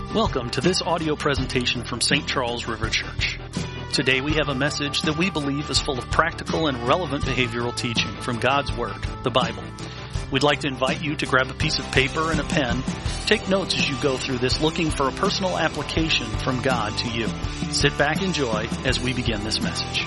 Welcome to this audio presentation from St. Charles River Church. Today we have a message that we believe is full of practical and relevant behavioral teaching from God's Word, the Bible. We'd like to invite you to grab a piece of paper and a pen. Take notes as you go through this, looking for a personal application from God to you. Sit back, enjoy as we begin this message.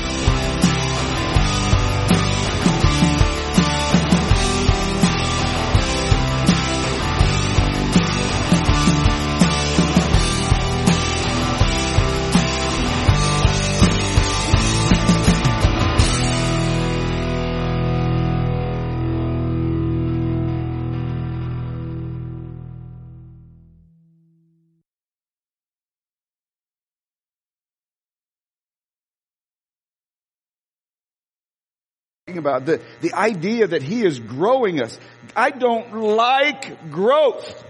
About the idea that he is growing us. I don't like growth.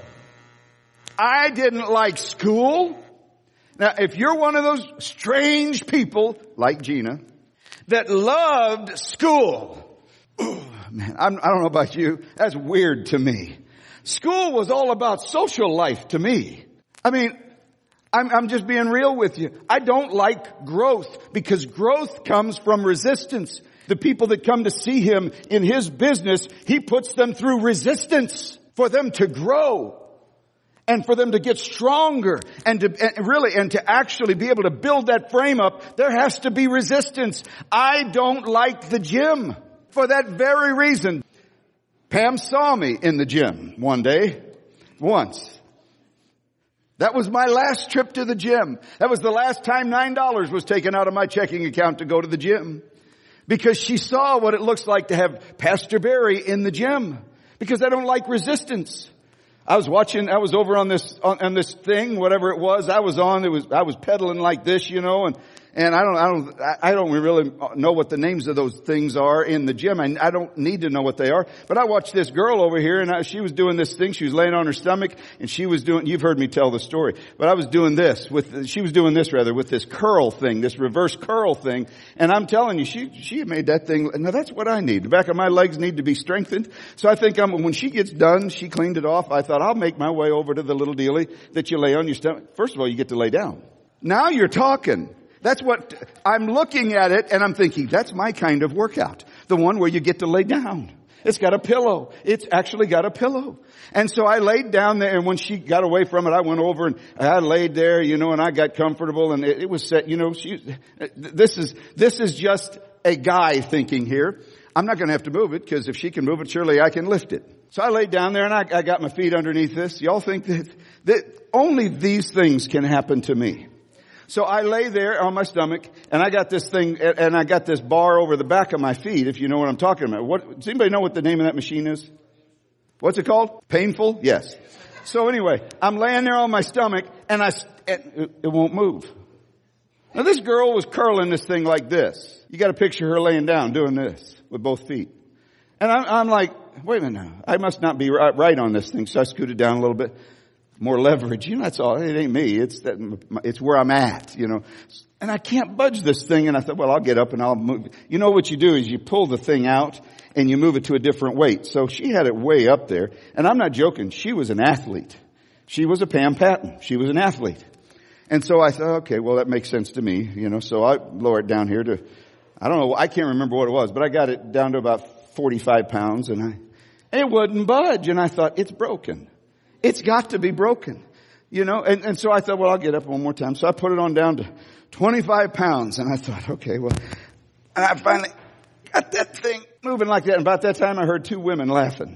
I didn't like school. Now, if you're one of those strange people, like Gina, that loved school, man, I don't know about you, that's weird to me. School was all about social life to me. I mean, I'm just being real with you. I don't like growth because growth comes from resistance. The people that come to see him in his business, he puts them through resistance for them to grow and for them to get stronger and to actually be able to build that frame up. There has to be resistance. I don't like the gym for that very reason. Pam saw me in the gym one day, once. That was my last trip to the gym. That was the last time $9 was taken out of my checking account to go to the gym. Because she saw what it looks like to have Pastor Barry in the gym. Because I don't like resistance. I was over on this thing, whatever it was I was on. I was pedaling like this, and I don't really know what the names of those things are in the gym. I don't need to know what they are. But I watched this girl over here, and she was doing this thing. She was laying on her stomach, and she was doing, you've heard me tell the story, but I was doing this she was doing this with this curl thing, this reverse curl thing. And I'm telling you, she made that thing. Now that's what I need. The back of my legs need to be strengthened. So I think when she gets done, she cleaned it off. I thought I'll make my way over to the little dealie that you lay on your stomach. First of all, you get to lay down. Now you're talking. That's what I'm looking at it and I'm thinking, that's my kind of workout. The one where you get to lay down. It's got a pillow. It's actually got a pillow. And so I laid down there, and when she got away from it, I went over and I laid there, and I got comfortable, and it was set, this is just a guy thinking here. I'm not going to have to move it, because if she can move it, surely I can lift it. So I laid down there and I got my feet underneath this. Y'all think that only these things can happen to me. So I lay there on my stomach, and I got this thing, and I got this bar over the back of my feet, if you know what I'm talking about. Does anybody know what the name of that machine is? What's it called? Painful? Yes. So anyway, I'm laying there on my stomach, and it won't move. Now this girl was curling this thing like this. You got to picture her laying down doing this with both feet. And I'm like, wait a minute now. I must not be right on this thing. So I scooted down a little bit. More leverage, that's all. It ain't me. It's where I'm at, And I can't budge this thing. And I thought, well, I'll get up and I'll move. What you do is you pull the thing out and you move it to a different weight. So she had it way up there. And I'm not joking. She was an athlete. She was a Pam Patton. She was an athlete. And so I thought, okay, well, that makes sense to me, So I lowered it down here to, I don't know, I can't remember what it was, but I got it down to about 45 pounds and it wouldn't budge. And I thought, it's broken. It's got to be broken, and so I thought, well, I'll get up one more time. So I put it on down to 25 pounds. And I thought, okay, well, and I finally got that thing moving like that. And about that time I heard two women laughing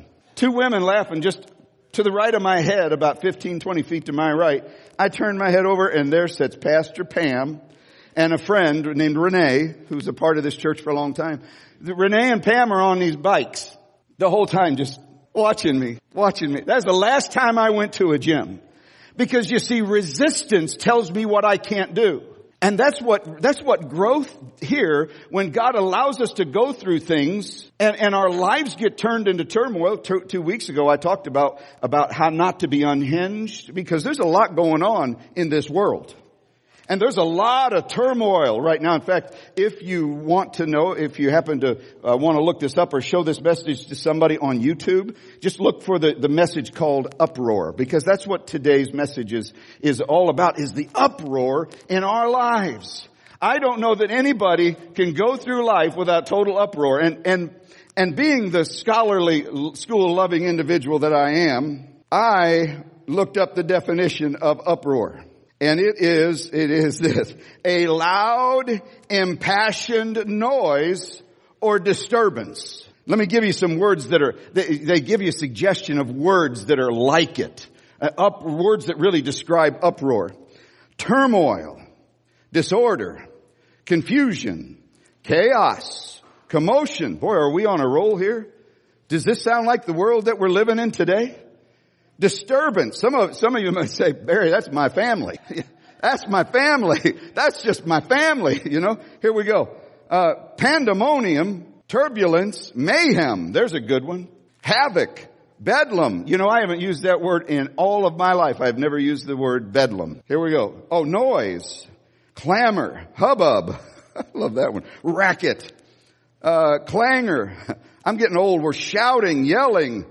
just to the right of my head, about 15, 20 feet to my right. I turned my head over and there sits Pastor Pam and a friend named Renee, who's a part of this church for a long time. Renee and Pam are on these bikes the whole time, just watching me. That's the last time I went to a gym. Because you see, resistance tells me what I can't do. And that's what growth here, when God allows us to go through things and our lives get turned into turmoil. 2 weeks ago I talked about how not to be unhinged, because there's a lot going on in this world. And there's a lot of turmoil right now. In fact, if you want to know, if you happen to want to look this up or show this message to somebody on YouTube, just look for the message called Uproar, because that's what today's message is all about, is the uproar in our lives. I don't know that anybody can go through life without total uproar. And being the scholarly, school-loving individual that I am, I looked up the definition of uproar. And it is this: a loud, impassioned noise or disturbance. Let me give you some words they give you a suggestion of words that are like it. Words that really describe uproar. Turmoil, disorder, confusion, chaos, commotion. Boy, are we on a roll here? Does this sound like the world that we're living in today? Disturbance. Some of you might say, Barry, that's my family. That's my family. That's just my family. You know, here we go. Pandemonium, turbulence, mayhem. There's a good one. Havoc, bedlam. You know, I haven't used that word in all of my life. I've never used the word bedlam. Here we go. Oh, noise, clamor, hubbub. I love that one. Racket, clangor. I'm getting old. We're shouting, yelling,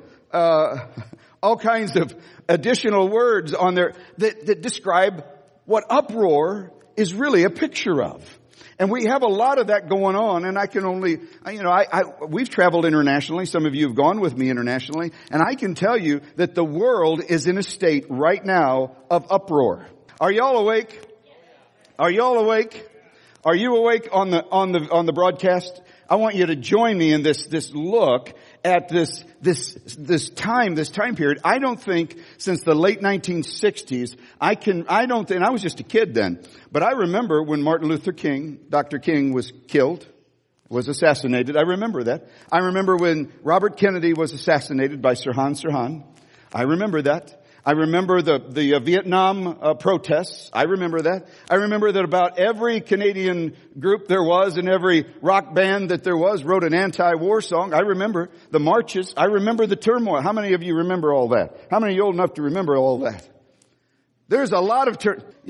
all kinds of additional words on there that describe what uproar is really a picture of. And we have a lot of that going on, and I can only, we've traveled internationally. Some of you have gone with me internationally, and I can tell you that the world is in a state right now of uproar. Are y'all awake? Are y'all awake? Are you awake on the broadcast? I want you to join me in this look at this time period. I don't think since the late 1960s, I was just a kid then, but I remember when Martin Luther King, Dr. King was killed, was assassinated. I remember that. I remember when Robert Kennedy was assassinated by Sirhan Sirhan. I remember that. I remember the Vietnam protests. I remember that. I remember that about every Canadian group there was and every rock band that there was wrote an anti-war song. I remember the marches. I remember the turmoil. How many of you remember all that? How many of you old enough to remember all that? There's a lot of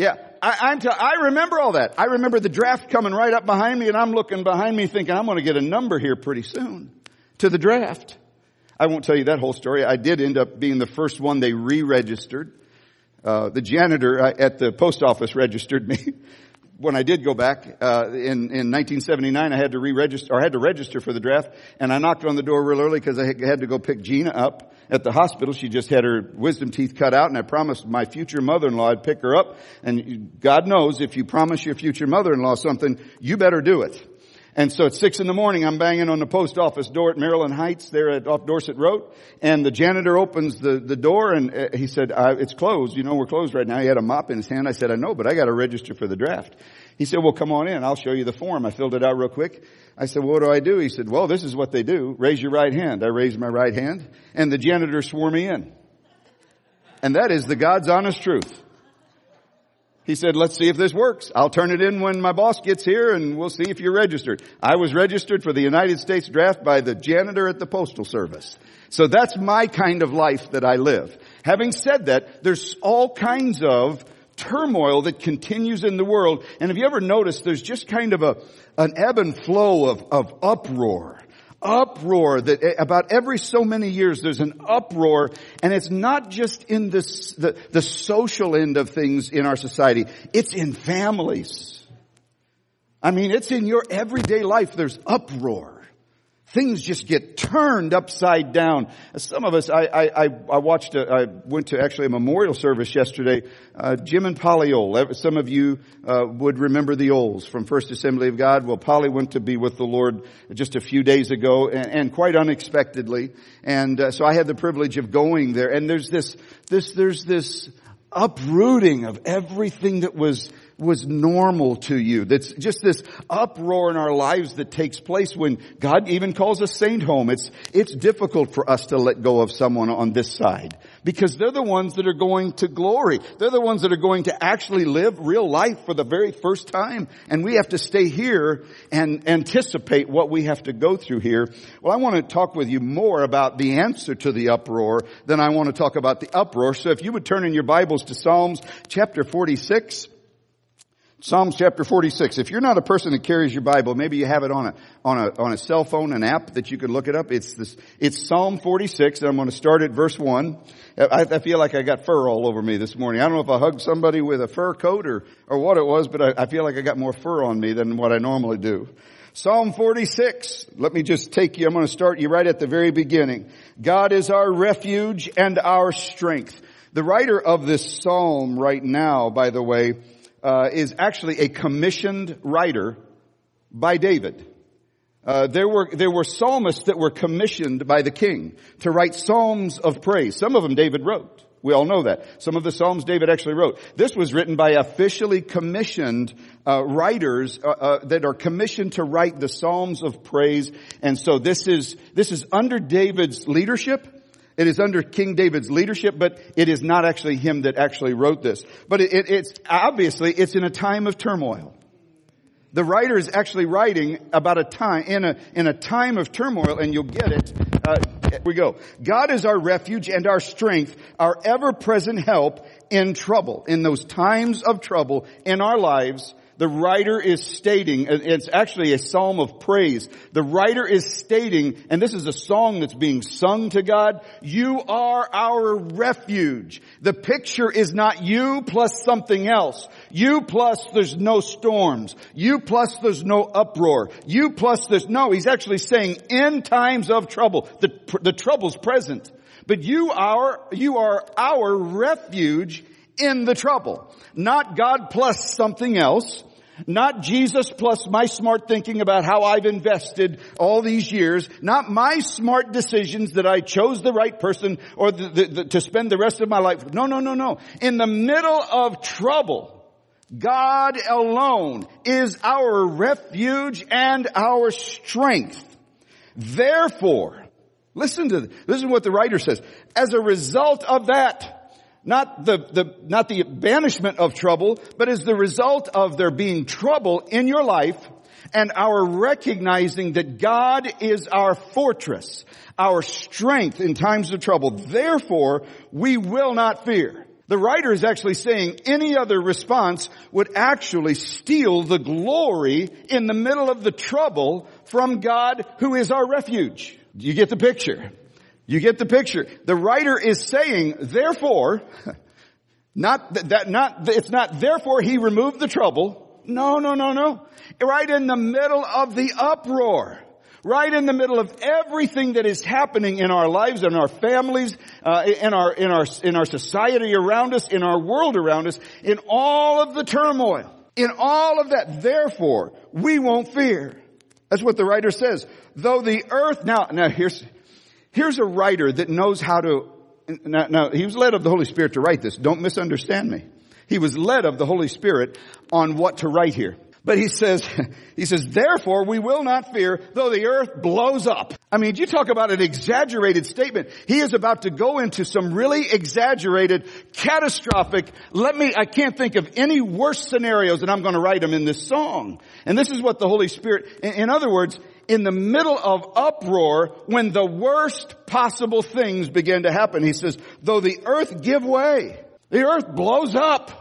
I remember all that. I remember the draft coming right up behind me, and I'm looking behind me thinking I'm going to get a number here pretty soon to the draft. I won't tell you that whole story. I did end up being the first one they re-registered. The janitor at the post office registered me. When I did go back, in 1979, I had to register for the draft, and I knocked on the door real early because I had to go pick Gina up at the hospital. She just had her wisdom teeth cut out, and I promised my future mother-in-law I'd pick her up. And God knows, if you promise your future mother-in-law something, you better do it. And so at 6 a.m, I'm banging on the post office door at Maryland Heights there off Dorset Road. And the janitor opens the door, and he said, it's closed. You know, we're closed right now. He had a mop in his hand. I said, I know, but I got to register for the draft. He said, well, come on in. I'll show you the form. I filled it out real quick. I said, well, what do I do? He said, well, this is what they do. Raise your right hand. I raised my right hand, and the janitor swore me in. And that is the God's honest truth. He said, let's see if this works. I'll turn it in when my boss gets here, and we'll see if you're registered. I was registered for the United States draft by the janitor at the Postal Service. So that's my kind of life that I live. Having said that, there's all kinds of turmoil that continues in the world. And have you ever noticed there's just kind of an ebb and flow of uproar? Uproar that about every so many years there's an uproar, and it's not just in the social end of things in our society. It's in families. I mean, it's in your everyday life. There's uproar. Things just get turned upside down. Some of us, I went to actually a memorial service yesterday. Jim and Polly Ohl. Some of you would remember the Ohls from First Assembly of God. Well, Polly went to be with the Lord just a few days ago, and quite unexpectedly. And so I had the privilege of going there. And there's this uprooting of everything that was normal to you. That's just this uproar in our lives that takes place when God even calls us saint home. It's difficult for us to let go of someone on this side because they're the ones that are going to glory. They're the ones that are going to actually live real life for the very first time. And we have to stay here and anticipate what we have to go through here. Well, I want to talk with you more about the answer to the uproar than I want to talk about the uproar. So if you would turn in your Bibles to Psalms chapter 46. Psalms chapter 46. If you're not a person that carries your Bible, maybe you have it on a cell phone, an app that you could look it up. It's Psalm 46, and I'm going to start at verse 1. I feel like I got fur all over me this morning. I don't know if I hugged somebody with a fur coat or what it was, but I feel like I got more fur on me than what I normally do. Psalm 46. Let me just take you, I'm going to start you right at the very beginning. God is our refuge and our strength. The writer of this psalm right now, by the way, is actually a commissioned writer by David. There were psalmists that were commissioned by the king to write psalms of praise. Some of them David wrote. We all know that. Some of the psalms David actually wrote. This was written by officially commissioned writers that are commissioned to write the psalms of praise. And so this is under David's leadership. It is under King David's leadership, but it is not actually him that actually wrote this. But it's obviously it's in a time of turmoil. The writer is actually writing about a time in a time of turmoil, and you'll get it. Here we go. God is our refuge and our strength, our ever-present help in trouble. In those times of trouble in our lives, the writer is stating, it's actually a psalm of praise. The writer is stating, and this is a song that's being sung to God, you are our refuge. The picture is not you plus something else. You plus there's no storms. You plus there's no uproar. You plus no. He's actually saying in times of trouble, the trouble's present. But you are our refuge in the trouble. Not God plus something else. Not Jesus plus my smart thinking about how I've invested all these years. Not my smart decisions that I chose the right person or to spend the rest of my life. No. In the middle of trouble, God alone is our refuge and our strength. Therefore, listen to what the writer says. As a result of that, not the banishment of trouble, but as the result of there being trouble in your life and our recognizing that God is our fortress, our strength in times of trouble. Therefore, we will not fear. The writer is actually saying any other response would actually steal the glory in the middle of the trouble from God who is our refuge. Do you get the picture? You get the picture. The writer is saying, therefore, it's not therefore he removed the trouble. No. Right in the middle of the uproar. Right in the middle of everything that is happening in our lives, in our families, in our society around us, in our world around us, in all of the turmoil, in all of that. Therefore, we won't fear. That's what the writer says. Though the earth, now here's a writer that knows how to, now he was led of the Holy Spirit to write this. Don't misunderstand me. He was led of the Holy Spirit on what to write here. But he says, therefore we will not fear though the earth blows up. I mean, you talk about an exaggerated statement. He is about to go into some really exaggerated, catastrophic, I can't think of any worse scenarios, and I'm going to write them in this song. And this is what the Holy Spirit, in other words, in the middle of uproar, when the worst possible things begin to happen, he says, though the earth give way, the earth blows up.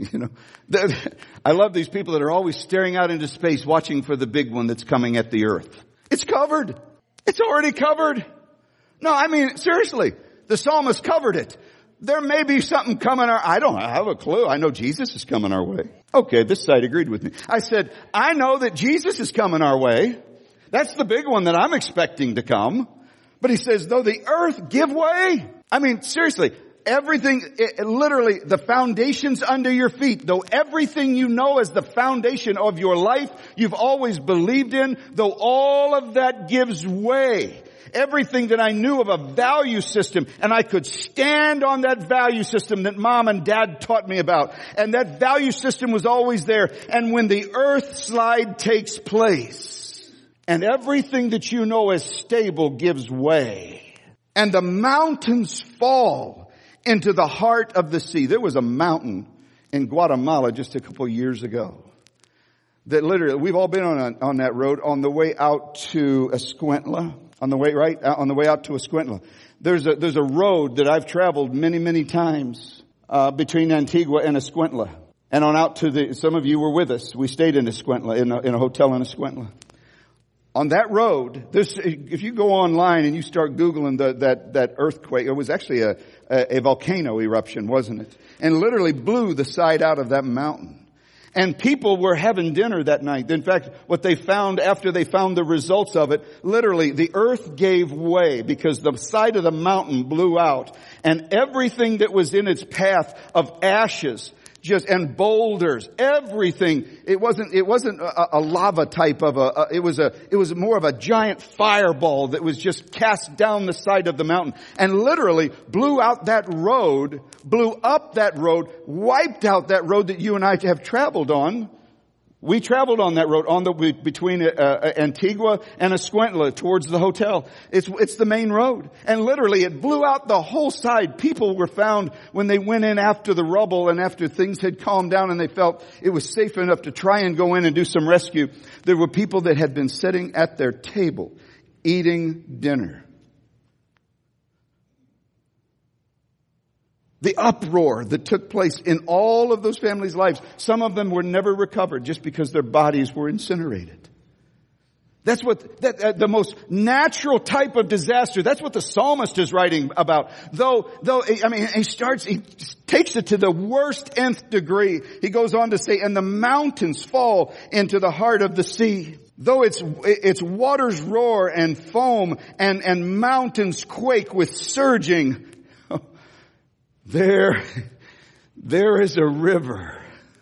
I love these people that are always staring out into space, watching for the big one that's coming at the earth. It's covered. It's already covered. No, I mean, seriously, the psalmist covered it. There may be something coming I don't have a clue. I know Jesus is coming our way. Okay, this side agreed with me. I said, I know that Jesus is coming our way. That's the big one that I'm expecting to come. But he says, though the earth give way. I mean, seriously, everything, literally, the foundations under your feet, though everything you know as the foundation of your life, you've always believed in, though all of that gives way. Everything that I knew of a value system, and I could stand on that value system that mom and dad taught me about. And that value system was always there. And when the earth slide takes place, and everything that you know as stable gives way, and the mountains fall into the heart of the sea. There was a mountain in Guatemala just a couple of years ago that literally, we've all been on that road on the way out to Escuintla. On the way out to Escuintla. There's a road that I've traveled many, many times, between Antigua and Escuintla. and on out to some of you were with us. We stayed in Escuintla, in a hotel in Escuintla. On that road, if you go online and you start Googling that earthquake, it was actually a volcano eruption, wasn't it? And literally blew the side out of that mountain. And people were having dinner that night. In fact, what they found after they found the results of it, literally the earth gave way because the side of the mountain blew out. And everything that was in its path of ashes, and boulders, everything. It wasn't a lava type of it was more of a giant fireball that was just cast down the side of the mountain and literally blew out that road, blew up that road, wiped out that road that you and I have traveled on. We traveled on that road between Antigua and Escuintla towards the hotel. It's the main road. And literally it blew out the whole side. People were found when they went in after the rubble and after things had calmed down and they felt it was safe enough to try and go in and do some rescue. There were people that had been sitting at their table eating dinner. The uproar that took place in all of those families' lives. Some of them were never recovered just because their bodies were incinerated. That's the most natural type of disaster. That's what the psalmist is writing about. He takes it to the worst nth degree. He goes on to say, and the mountains fall into the heart of the sea. Though its waters roar and foam and mountains quake with surging, There is a river.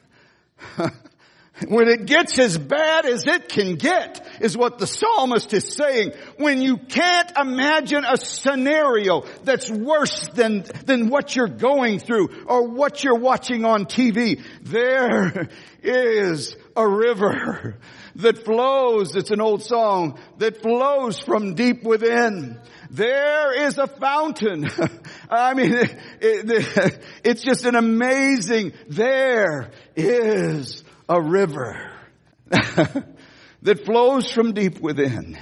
When it gets as bad as it can get, is what the psalmist is saying. When you can't imagine a scenario that's worse than what you're going through or what you're watching on TV, there is a river that flows. It's an old song that flows from deep within. There is a fountain. I mean, it's just an amazing, there is a river that flows from deep within.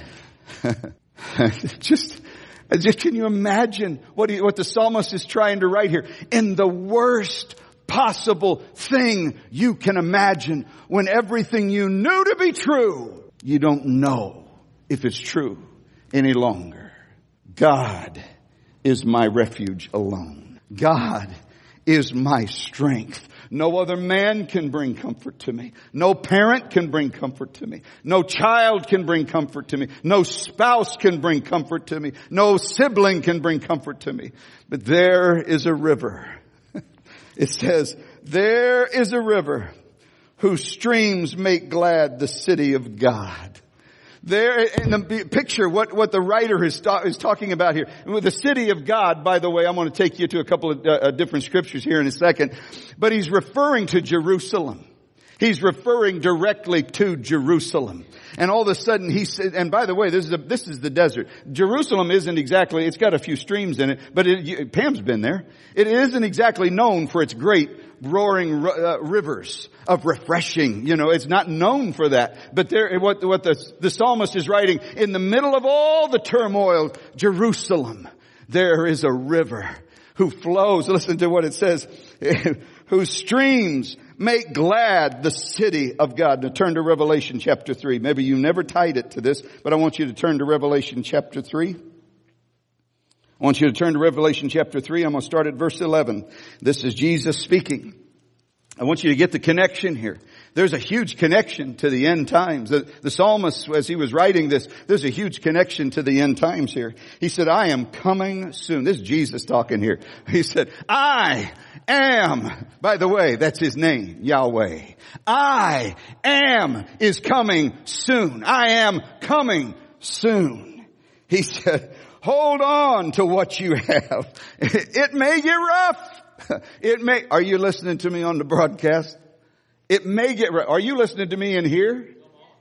Just can you imagine what the psalmist is trying to write here? In the worst possible thing you can imagine, when everything you knew to be true, you don't know if it's true any longer. God is my refuge alone. God is my strength. No other man can bring comfort to me. No parent can bring comfort to me. No child can bring comfort to me. No spouse can bring comfort to me. No sibling can bring comfort to me. But there is a river. It says, there is a river whose streams make glad the city of God. There in the picture, what the writer is talking about here. With the city of God, by the way, I'm going to take you to a couple of different scriptures here in a second. But he's referring to Jerusalem. He's referring directly to Jerusalem. And all of a sudden he said, and by the way, this is the desert. Jerusalem isn't exactly, it's got a few streams in it, but Pam's been there. It isn't exactly known for its great roaring rivers of refreshing. You know, it's not known for that. But what the psalmist is writing, in the middle of all the turmoil, Jerusalem, there is a river who flows. Listen to what it says, whose streams make glad the city of God. Now turn to Revelation chapter 3. Maybe you never tied it to this, but I want you to turn to Revelation chapter 3. I want you to turn to Revelation chapter 3. I'm going to start at verse 11. This is Jesus speaking. I want you to get the connection here. There's a huge connection to the end times. The psalmist, as he was writing this, there's a huge connection to the end times here. He said, I am coming soon. This is Jesus talking here. He said, I am, by the way, that's his name, Yahweh. I am is coming soon. I am coming soon. He said, hold on to what you have. It may get rough. Are you listening to me on the broadcast? It may get rough. Are you listening to me in here?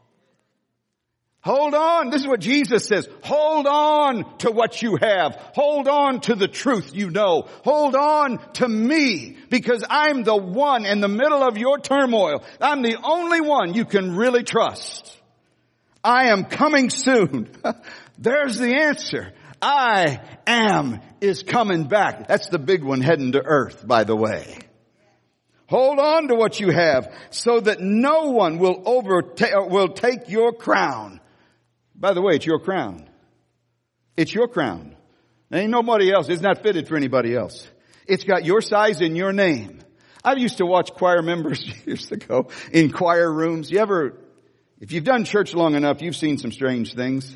Hold on. This is what Jesus says. Hold on to what you have. Hold on to the truth you know. Hold on to me, because I'm the one in the middle of your turmoil. I'm the only one you can really trust. I am coming soon. There's the answer. I am is coming back. That's the big one heading to earth, by the way. Hold on to what you have so that no one will take your crown. By the way, it's your crown. It's your crown. There ain't nobody else. It's not fitted for anybody else. It's got your size and your name. I used to watch choir members years ago in choir rooms. If you've done church long enough, you've seen some strange things.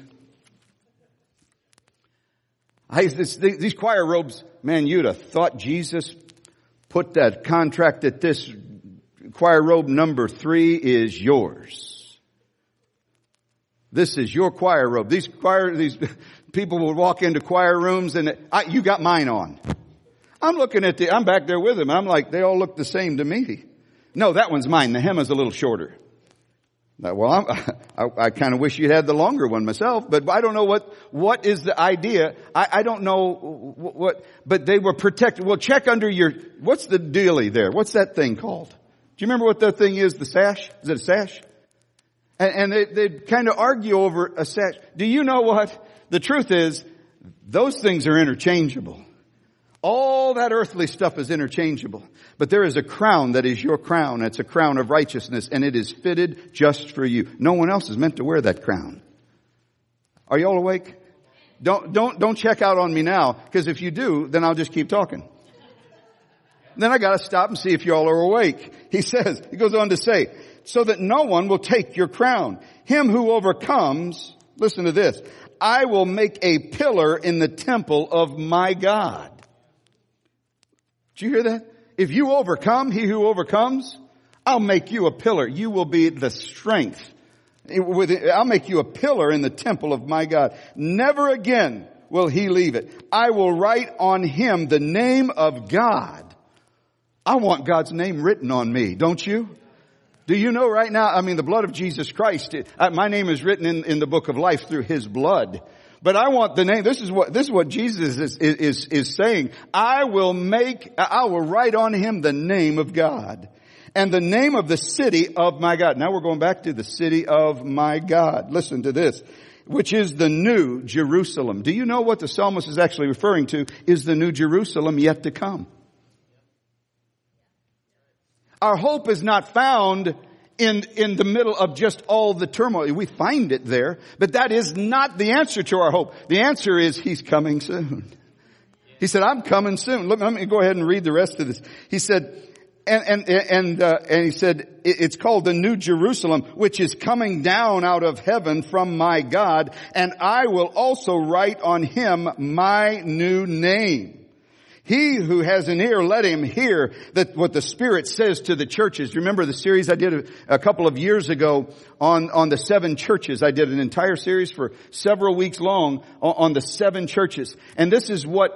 These choir robes, man, you'd have thought Jesus put that contract that this choir robe number 3 is yours. This is your choir robe. These people would walk into choir rooms and you got mine on. I'm back there with them. I'm like, they all look the same to me. No, that one's mine. The hem is a little shorter. Well, I kind of wish you'd had the longer one myself, but I don't know what is the idea. I don't know what, but they were protected. Well, check under what's the dealie there? What's that thing called? Do you remember what that thing is? The sash? Is it a sash? And they kind of argue over a sash. Do you know what? The truth is, those things are interchangeable. All that earthly stuff is interchangeable. But there is a crown that is your crown. It's a crown of righteousness, and it is fitted just for you. No one else is meant to wear that crown. Are you all awake? Don't check out on me now, because if you do, then I'll just keep talking. Then I got to stop and see if you all are awake. He goes on to say, so that no one will take your crown. Him who overcomes, listen to this, I will make a pillar in the temple of my God. Did you hear that? If you overcome, he who overcomes, I'll make you a pillar. You will be the strength. I'll make you a pillar in the temple of my God. Never again will he leave it. I will write on him the name of God. I want God's name written on me, don't you? Do you know right now, the blood of Jesus Christ, my name is written in the book of life through his blood. But I want the name. This is what Jesus is saying. I will write on him the name of God and the name of the city of my God. Now we're going back to the city of my God. Listen to this, which is the new Jerusalem. Do you know what the psalmist is actually referring to is the new Jerusalem yet to come? Our hope is not found in the middle of just all the turmoil. We find it there, but that is not the answer to our hope. The answer is he's coming soon. He said, I'm coming soon. Let me go ahead and read the rest of this. He said, and he said, it's called the New Jerusalem, which is coming down out of heaven from my God, and I will also write on him my new name. He who has an ear, let him hear what the Spirit says to the churches. Remember the series I did a couple of years ago on the 7 churches. I did an entire series for several weeks long on the 7 churches. And this is what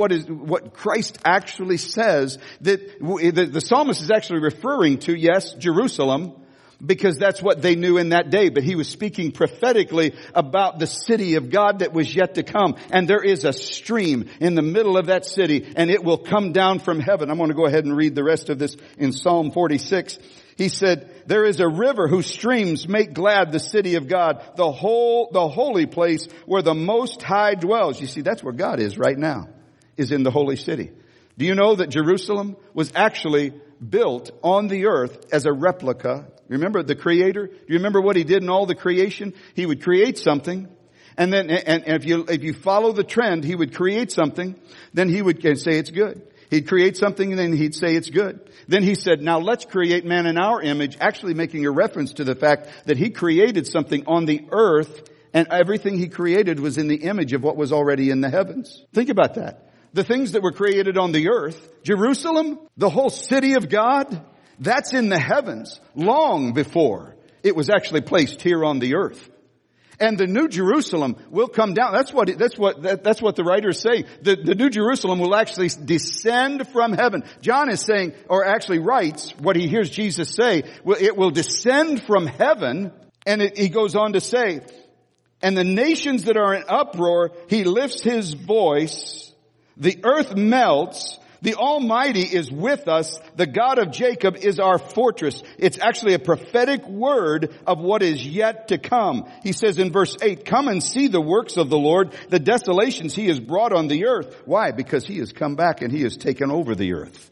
Christ actually says, that the psalmist is actually referring to, yes, Jerusalem, because that's what they knew in that day. But he was speaking prophetically about the city of God that was yet to come. And there is a stream in the middle of that city, and it will come down from heaven. I'm going to go ahead and read the rest of this in Psalm 46. He said, there is a river whose streams make glad the city of God, the holy place where the Most High dwells. You see, that's where God is right now, is in the holy city. Do you know that Jerusalem was actually built on the earth as a replica? Remember the Creator? Do you remember what he did in all the creation? He would create something, and then if you follow the trend, he would create something, then he would say it's good. He'd create something and then he'd say it's good. Then he said, now let's create man in our image, actually making a reference to the fact that he created something on the earth, and everything he created was in the image of what was already in the heavens. Think about that. The things that were created on the earth, Jerusalem, the whole city of God, that's in the heavens long before it was actually placed here on the earth. And the New Jerusalem will come down. That's what the writers say. The New Jerusalem will actually descend from heaven. John is saying, or actually writes what he hears Jesus say, it will descend from heaven. And he goes on to say, and the nations that are in uproar, he lifts his voice. The earth melts. The Almighty is with us. The God of Jacob is our fortress. It's actually a prophetic word of what is yet to come. He says in verse 8, come and see the works of the Lord, the desolations he has brought on the earth. Why? Because he has come back and he has taken over the earth.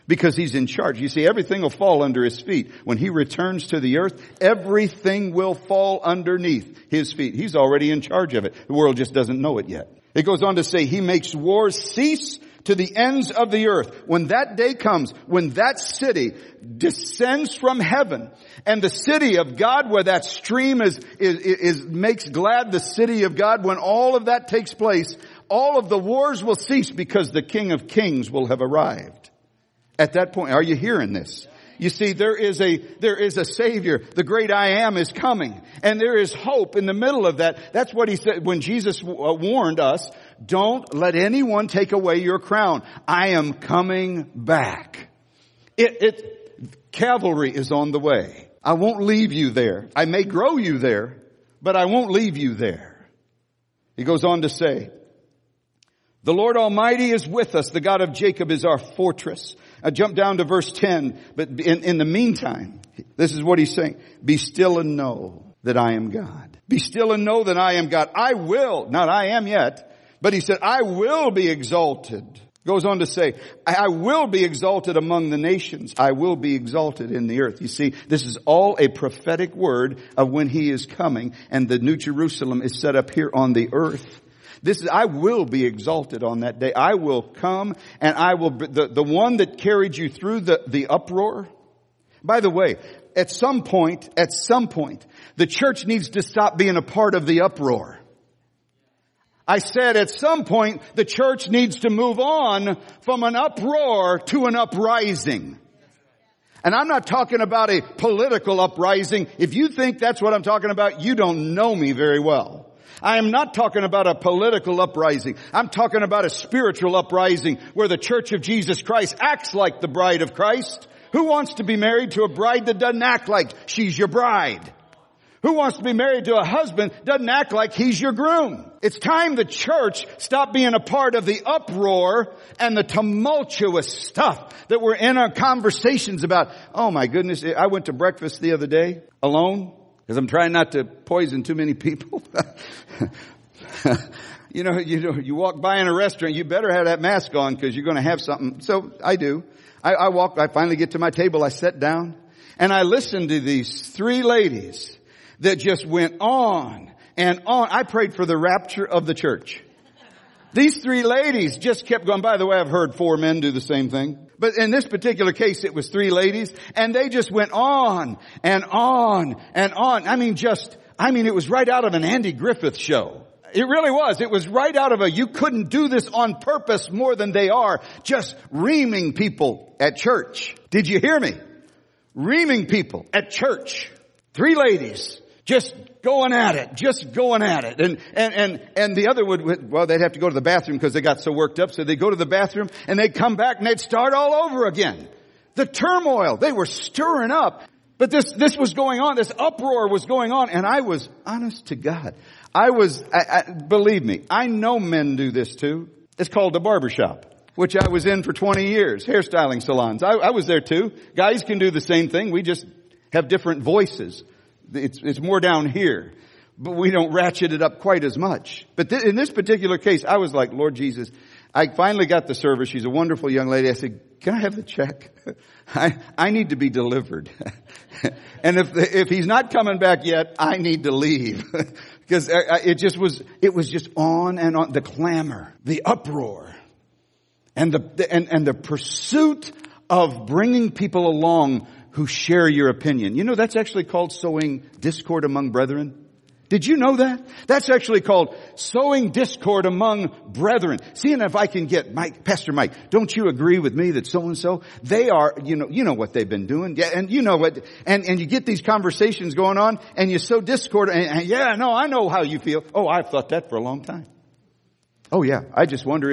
because he's in charge. You see, everything will fall under his feet. When he returns to the earth, everything will fall underneath his feet. He's already in charge of it. The world just doesn't know it yet. It goes on to say, he makes wars cease to the ends of the earth. When that day comes, when that city descends from heaven, and the city of God, where that stream makes glad the city of God, when all of that takes place, all of the wars will cease because the King of Kings will have arrived. At that point, are you hearing this? You see, there is a Savior. The great I Am is coming. And there is hope in the middle of that. That's what he said when Jesus warned us, don't let anyone take away your crown. I am coming back. Cavalry is on the way. I won't leave you there. I may grow you there, but I won't leave you there. He goes on to say, the Lord Almighty is with us. The God of Jacob is our fortress. I jump down to verse 10, but in the meantime, this is what he's saying. Be still and know that I am God. Be still and know that I am God. I will, not I am yet, but he said, I will be exalted. Goes on to say, I will be exalted among the nations. I will be exalted in the earth. You see, this is all a prophetic word of when he is coming, and the New Jerusalem is set up here on the earth. I will be exalted on that day. I will come, and I will be the one that carried you through the uproar. By the way, at some point, the church needs to stop being a part of the uproar. I said at some point, the church needs to move on from an uproar to an uprising. And I'm not talking about a political uprising. If you think that's what I'm talking about, you don't know me very well. I am not talking about a political uprising. I'm talking about a spiritual uprising where the Church of Jesus Christ acts like the bride of Christ. Who wants to be married to a bride that doesn't act like she's your bride? Who wants to be married to a husband that doesn't act like he's your groom? It's time the church stopped being a part of the uproar and the tumultuous stuff that we're in our conversations about. Oh my goodness, I went to breakfast the other day alone. Because I'm trying not to poison too many people. You walk by in a restaurant, you better have that mask on because you're going to have something. So I do. I finally get to my table, I sat down, and I listened to these three ladies that just went on and on. I prayed for the rapture of the church. These three ladies just kept going. By the way, I've heard 4 men do the same thing. But in this particular case, it was 3 ladies, and they just went on and on and on. It was right out of an Andy Griffith show. It really was. It was right out of you couldn't do this on purpose more than they are, just reaming people at church. Did you hear me? Reaming people at church. 3 ladies just going at it. And the other they'd have to go to the bathroom because they got so worked up. So they'd go to the bathroom and they'd come back and they'd start all over again. The turmoil, they were stirring up. But this was going on. This uproar was going on. And I was, honest to God, believe me, I know men do this too. It's called the barbershop, which I was in for 20 years. Hairstyling salons. I was there too. Guys can do the same thing. We just have different voices. It's more down here, but we don't ratchet it up quite as much. But in this particular case, I was like, Lord Jesus, I finally got the server. She's a wonderful young lady. I said, can I have the check? I need to be delivered. And if he's not coming back yet, I need to leave. Because it was just on and on. The clamor, the uproar, and the pursuit of bringing people along who share your opinion. You know, that's actually called sowing discord among brethren. Did you know that? That's actually called sowing discord among brethren. Seeing if I can get Pastor Mike, don't you agree with me that so-and-so, they are, you know what they've been doing. Yeah, and you know what, and you get these conversations going on and you sow discord and I know how you feel. Oh, I've thought that for a long time. Oh yeah, I just wonder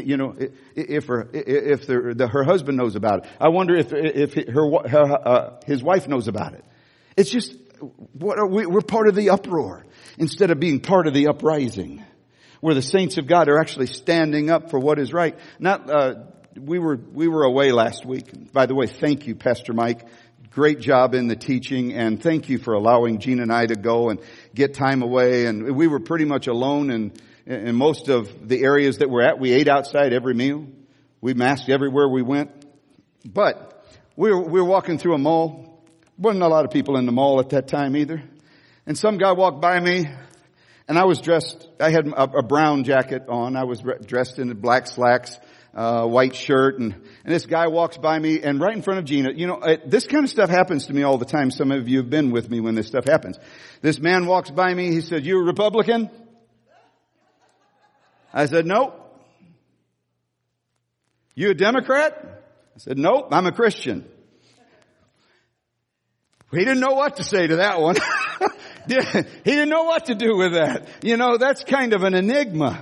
if her husband knows about it. I wonder if his wife knows about it. It's just we're part of the uproar instead of being part of the uprising, where the saints of God are actually standing up for what is right. We were away last week. By the way, thank you, Pastor Mike. Great job in the teaching, and thank you for allowing Gene and I to go and get time away. And we were pretty much alone in most of the areas that we're at. We ate outside every meal. We masked everywhere we went. But we were walking through a mall. Wasn't a lot of people in the mall at that time either. And some guy walked by me, and I was dressed, I had a brown jacket on. I was dressed in black slacks, white shirt, and this guy walks by me, and right in front of Gina, this kind of stuff happens to me all the time. Some of you have been with me when this stuff happens. This man walks by me, he said, "You a Republican?" I said, "Nope." "You a Democrat?" I said, "Nope, I'm a Christian." He didn't know what to say to that one. He didn't know what to do with that. That's kind of an enigma.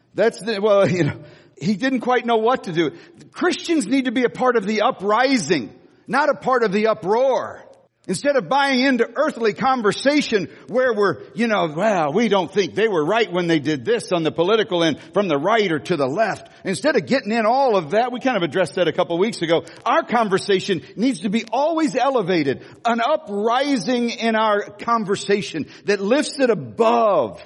He didn't quite know what to do. Christians need to be a part of the uprising, not a part of the uproar. Instead of buying into earthly conversation where we don't think they were right when they did this on the political end from the right or to the left. Instead of getting in all of that, we kind of addressed that a couple of weeks ago. Our conversation needs to be always elevated. An uprising in our conversation that lifts it above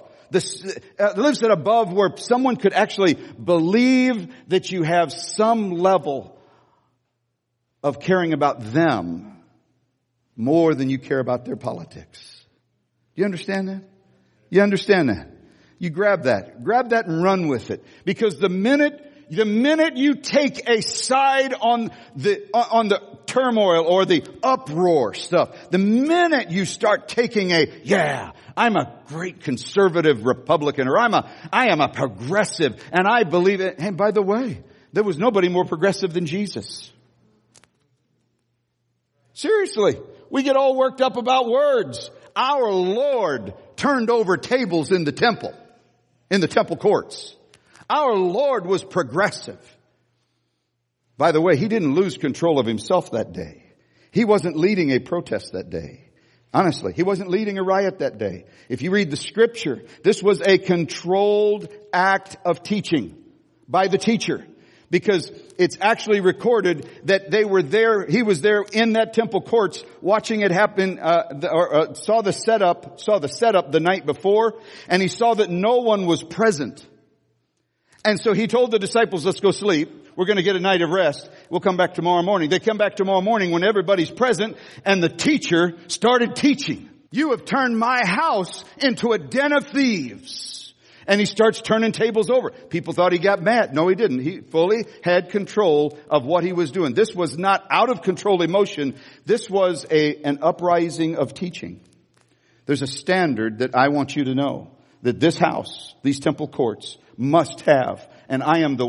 where someone could actually believe that you have some level of caring about them more than you care about their politics. Do you understand that? You understand that? You grab that and run with it. Because the minute you take a side on the turmoil or the uproar stuff, the minute you start taking I'm a great conservative Republican, or I am a progressive and I believe it. And by the way, there was nobody more progressive than Jesus. Seriously. We get all worked up about words. Our Lord turned over tables in the temple courts. Our Lord was progressive. By the way, He didn't lose control of Himself that day. He wasn't leading a protest that day. Honestly, He wasn't leading a riot that day. If you read the scripture, this was a controlled act of teaching by the teacher. Because it's actually recorded that they were there, he was there in that temple courts watching it happen, saw the setup the night before, and he saw that no one was present. And so he told the disciples, "Let's go sleep. We're going to get a night of rest. We'll come back tomorrow morning." They come back tomorrow morning when everybody's present, and the teacher started teaching. "You have turned my house into a den of thieves." And he starts turning tables over. People thought he got mad. No, he didn't. He fully had control of what he was doing. This was not out of control emotion. This was an uprising of teaching. There's a standard that I want you to know that this house, these temple courts, must have. And I am.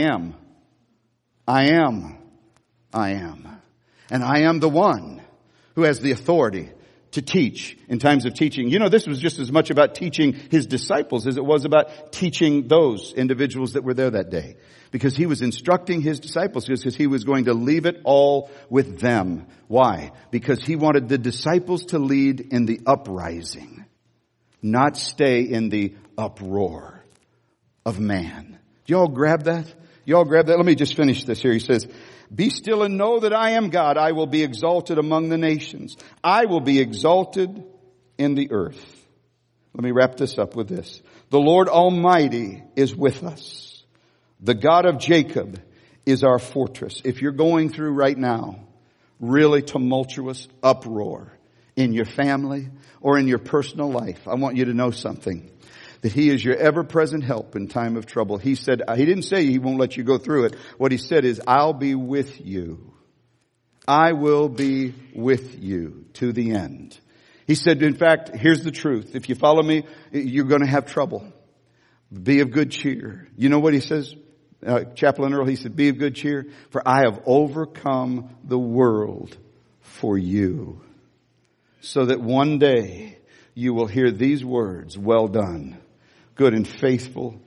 And I am the one who has the authority to teach in times of teaching. This was just as much about teaching His disciples as it was about teaching those individuals that were there that day. Because He was instructing His disciples because He was going to leave it all with them. Why? Because He wanted the disciples to lead in the uprising, not stay in the uproar of man. Do you all grab that? Let me just finish this here. He says, "Be still and know that I am God. I will be exalted among the nations. I will be exalted in the earth." Let me wrap this up with this. "The Lord Almighty is with us. The God of Jacob is our fortress." If you're going through right now really tumultuous uproar in your family or in your personal life, I want you to know something. That He is your ever-present help in time of trouble. He said, He didn't say He won't let you go through it. What He said is, "I'll be with you. I will be with you to the end." He said, in fact, here's the truth. If you follow me, you're going to have trouble. Be of good cheer. You know what He says? Chaplain Earl, he said, "Be of good cheer, for I have overcome the world for you." So that one day you will hear these words, "Well done, good and faithful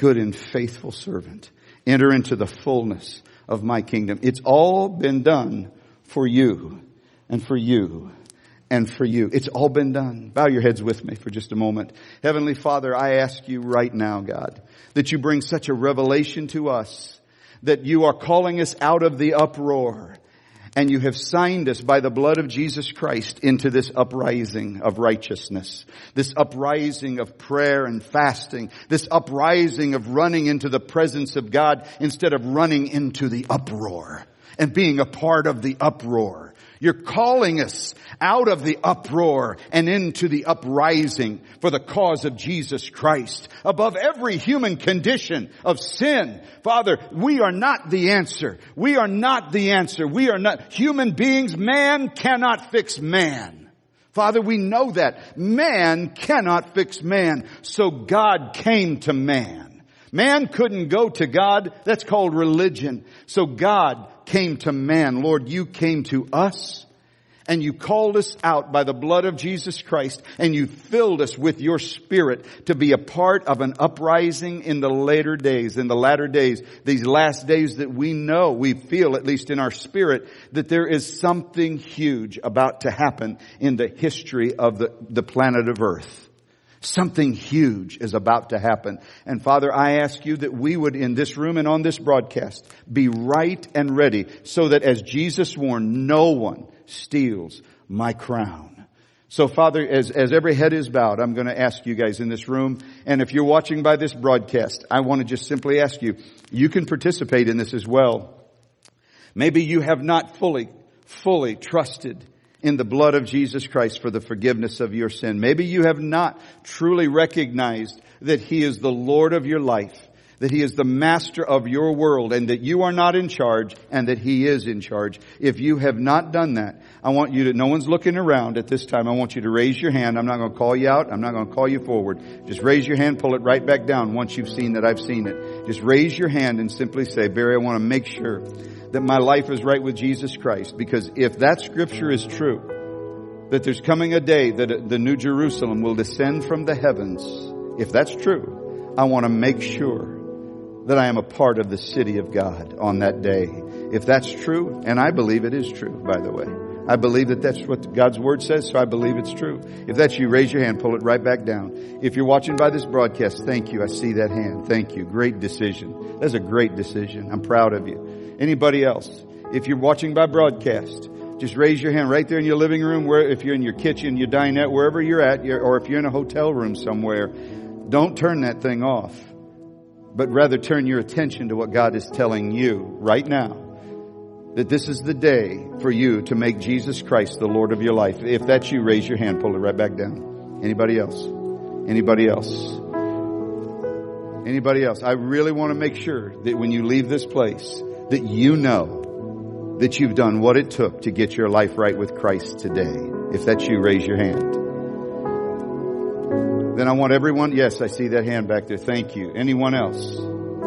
servant. Enter into the fullness of my kingdom." It's all been done for you and for you and for you. It's all been done. Bow your heads with me for just a moment. Heavenly Father, I ask you right now, God, that you bring such a revelation to us that you are calling us out of the uproar. And you have signed us by the blood of Jesus Christ into this uprising of righteousness, this uprising of prayer and fasting, this uprising of running into the presence of God instead of running into the uproar. and being a part of the uproar. You're calling us out of the uproar and into the uprising for the cause of Jesus Christ. Above every human condition of sin, Father, we are not the answer. We are not the answer. We are not human beings. Man cannot fix man. Father, we know that. Man cannot fix man. So God came to man. Man couldn't go to God. That's called religion. So God came to man. Lord, you came to us and you called us out by the blood of Jesus Christ, and you filled us with your Spirit to be a part of an uprising in the latter days, these last days that we know, we feel at least in our spirit, that there is something huge about to happen in the history of the planet of Earth. Something huge is about to happen. And Father, I ask you that we would in this room and on this broadcast be right and ready so that as Jesus warned, no one steals my crown. So Father, as every head is bowed, I'm going to ask you guys in this room, and if you're watching by this broadcast, I want to just simply ask you, you can participate in this as well. Maybe you have not fully trusted in the blood of Jesus Christ for the forgiveness of your sin. Maybe you have not truly recognized that He is the Lord of your life, that He is the master of your world, and that you are not in charge and that He is in charge. If you have not done that, I want you to, no one's looking around at this time, I want you to raise your hand. I'm not going to call you out. I'm not going to call you forward. Just raise your hand, pull it right back down once you've seen that I've seen it. Just raise your hand and simply say, Barry, I want to make sure that my life is right with Jesus Christ. Because if that scripture is true, that there's coming a day that the New Jerusalem will descend from the heavens, if that's true, I want to make sure that I am a part of the city of God on that day. If that's true, and I believe it is true, by the way. I believe that that's what God's Word says, so I believe it's true. If that's you, raise your hand, pull it right back down. If you're watching by this broadcast, thank you. I see that hand. Thank you. Great decision. That's a great decision. I'm proud of you. Anybody else? If you're watching by broadcast, just raise your hand right there in your living room, where if you're in your kitchen, your dinette, wherever you're at, or if you're in a hotel room somewhere, don't turn that thing off, but rather turn your attention to what God is telling you right now. That this is the day for you to make Jesus Christ the Lord of your life. If that's you, raise your hand, pull it right back down. Anybody else? Anybody else? Anybody else? I really want to make sure that when you leave this place, that you know that you've done what it took to get your life right with Christ today. If that's you, raise your hand. Then I want everyone, yes, I see that hand back there. Thank you. Anyone else?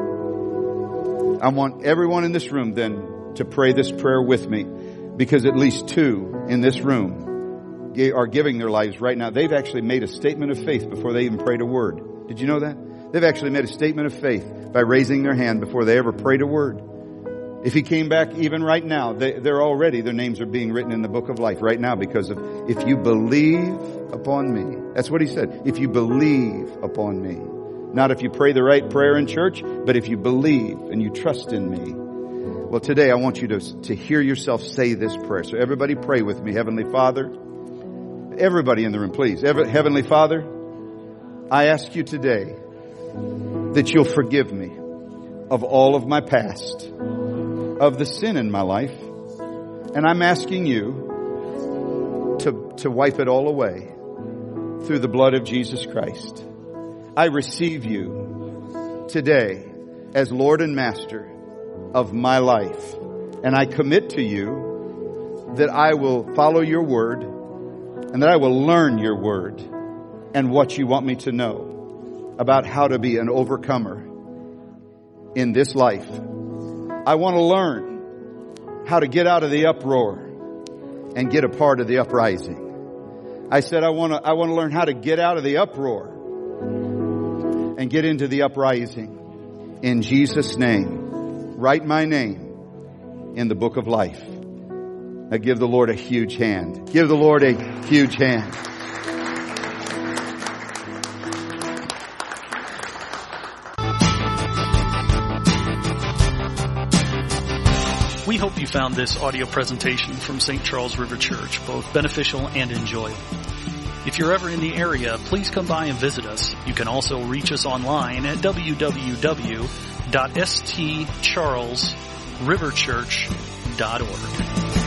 I want everyone in this room then to pray this prayer with me, because at least two in this room are giving their lives right now. They've actually made a statement of faith before they even prayed a word. Did you know that? They've actually made a statement of faith by raising their hand before they ever prayed a word. If He came back even right now, they're already, their names are being written in the book of life right now because of, if you believe upon me. That's what He said. If you believe upon me. Not if you pray the right prayer in church, but if you believe and you trust in me. Well, today I want you to hear yourself say this prayer. So everybody pray with me. Heavenly Father, everybody in the room, please. Heavenly Father, I ask you today that you'll forgive me of all of my past, of the sin in my life. And I'm asking you to wipe it all away through the blood of Jesus Christ. I receive you today as Lord and Master of my life. And I commit to you that I will follow your word and that I will learn your word and what you want me to know about how to be an overcomer in this life. I want to learn how to get out of the uproar and get a part of the uprising. I said I want to learn how to get out of the uproar and get into the uprising. In Jesus' name. Write my name in the book of life. Now give the Lord a huge hand. Give the Lord a huge hand. We hope you found this audio presentation from St. Charles River Church both beneficial and enjoyable. If you're ever in the area, please come by and visit us. You can also reach us online at www.stcharlesriverchurch.com. www.ccc.org.